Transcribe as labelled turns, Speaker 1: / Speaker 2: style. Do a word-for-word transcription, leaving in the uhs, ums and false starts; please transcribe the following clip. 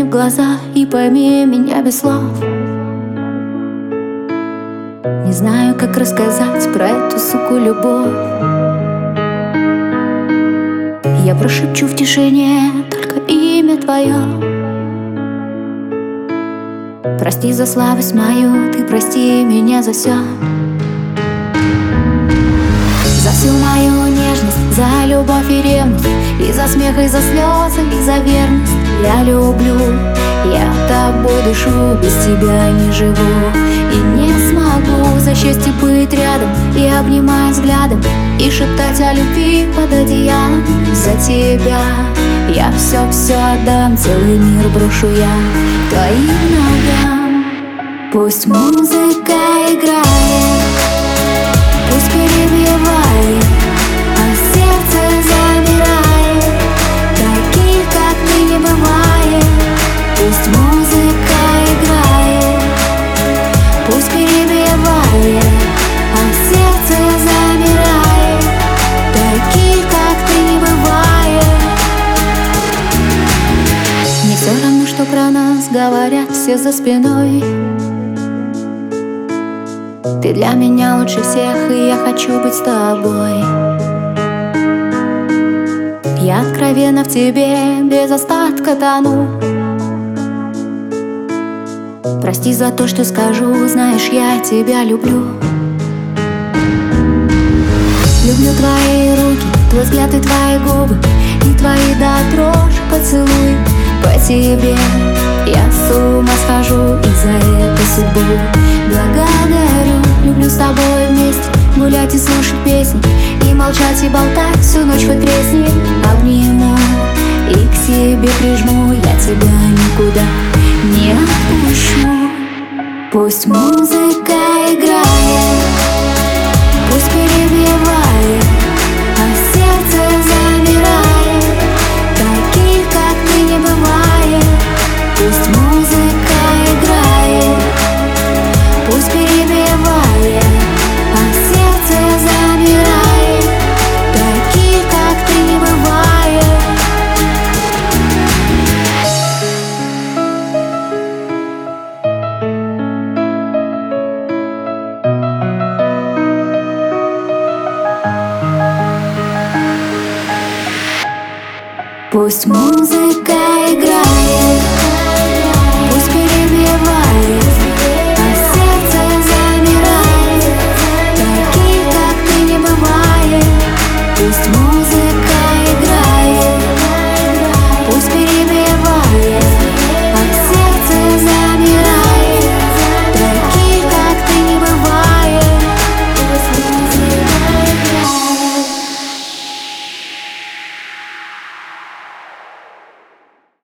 Speaker 1: в глаза и пойми меня без слов. Не знаю, как рассказать про эту, суку, любовь. Я прошепчу в тишине только имя твое. Прости за слабость мою, ты прости меня за все. За всю мою нежность, за любовь и ревность, и за смех, и за слезы, и за верность. Я люблю, я тобой дышу, без тебя не живу. И не смогу за счастье быть рядом и обнимать взглядом, и шептать о любви под одеялом. За тебя я все-все отдам, целый мир брошу я твоим ногам. Пусть музыка играет, пусть перебивает, а сердце замирает, таких, как ты, не бывает. Пусть музыка играет, пусть перебивает, а сердце замирает, таких, как ты, не бывает. Мне все равно, что про нас говорят все за спиной. Ты для меня лучше всех, и я хочу быть с тобой. Я откровенно в тебе без остатка тону. Прости за то, что скажу, знаешь, я тебя люблю. Люблю твои руки, твой взгляд и твои губы, и твои до дрожи поцелуй. По тебе я с ума схожу, и за эту судьбу благодарю. Люблю с тобой вместе гулять и слушать песни, и молчать, и болтать всю ночь, хоть тресни. Обниму и к себе прижму, я тебя никуда не отпущу. Пусть музыка играет, пусть перебивает, а сердце замирает, таких, как ты, не бывает. Пусть музыка играет, пусть перебивает, а сердце замирает, таких, как ты, не бывает. Пусть музыка играет,